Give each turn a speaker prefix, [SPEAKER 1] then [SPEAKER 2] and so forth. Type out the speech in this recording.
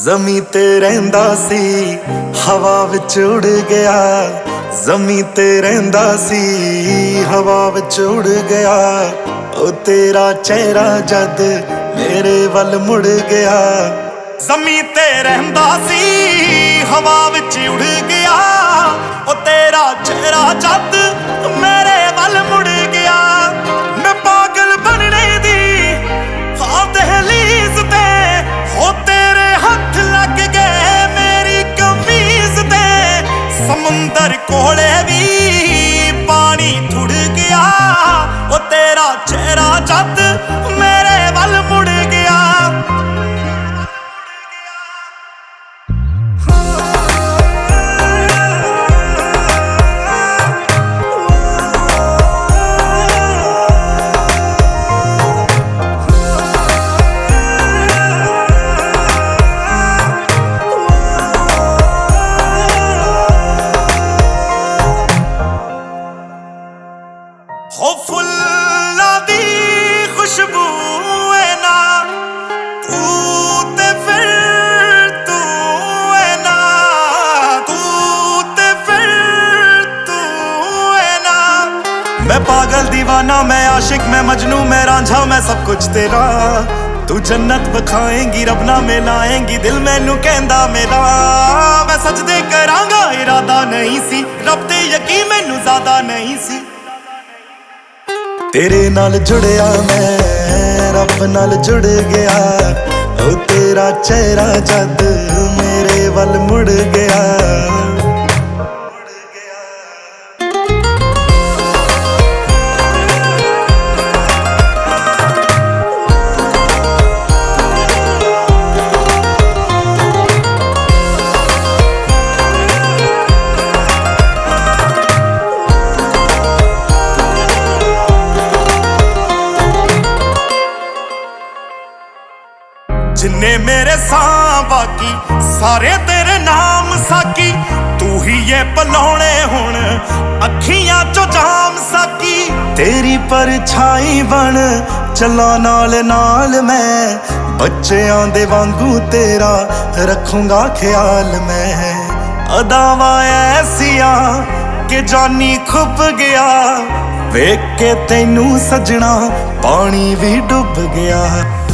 [SPEAKER 1] ਜ਼ਮੀਂ ਤੇ ਰਹਿੰਦਾ ਸੀ ਹਵਾ ਵਿੱਚ ਉੜ ਗਿਆ। ਜ਼ਮੀਂ ਤੇ ਰਹਿੰਦਾ ਸੀ ਹਵਾ ਵਿੱਚ ਉੜ ਗਿਆ। ਉਹ ਤੇਰਾ ਚਿਹਰਾ ਜਦ ਮੇਰੇ ਵੱਲ ਮੁੜ ਗਿਆ। ਜ਼ਮੀਂ ਤੇ ਰਹਿੰਦਾ ਸੀ ਹਵਾ ਵਿੱਚ ਉੜ ਗਿਆ। ਉਹ ਤੇਰਾ ਚਿਹਰਾ ਜਦ ਮੇਰੇ ਵੱਲ ਮੁੜ ਗਿਆ। ਮੈਂ ਪਾਗਲ ਬਣਨੇ ਦੀ ਹਾਂ ਦਹਲੀਜ਼ ਤੇ ਹੋ ਤੇਰੇ ਹੱਥ ਲੱਗ ਗਏ ਮੇਰੀ ਕਮੀਜ਼ ਤੇ। ਸਮੁੰਦਰ ਕੋਲੇ ਵੀ ਪਾਣੀ ਥੁੜ ਗਿਆ। ਉਹ ਤੇਰਾ ਚਿਹਰਾ ਜਦ ਮੇਰੇ ਵੱਲ ਮੁੜ ਗਿਆ। ਹੋ ਫੁੱਲਾਂ ਦੀ ਖੁਸ਼ਬੂ ਏ ਨਾ ਤੂੰ ਤੇ ਫਿਰ ਤੂੰ ਏ ਨਾ ਤੂੰ ਤੇ ਫਿਰ ਤੂੰ ਏ ਨਾ। ਮੈਂ ਪਾਗਲ दीवाना मैं आशिक मैं मजनू मैं रांझा मैं सब कुछ तेरा। तू जन्नत बखाएंगी रब ना मिलाएंगी दिल मैनू कहंदा मेरा। मैं सजदे करांगा इरादा नहीं सी रब ते यकीन मैनू ज़्यादा नहीं सी। तेरे नाल जुड़िया मैं रब नाल जुड़ गया। ओ तेरा चेहरा जद मेरे वल मुड़ गया। जिन्ने मेरे सां बाकी सारे तेरे नाम साकी। तू ही ये पलौने हुण अखियां चो जाम साकी। तेरी परछाई बन चला नाल नाल मैं बच्चों दे वांगू तेरा रखूंगा ख्याल मैं। अदावां ऐसियां कि जानी खुब गया। वेख के तैनू सजना पानी भी डुब गया।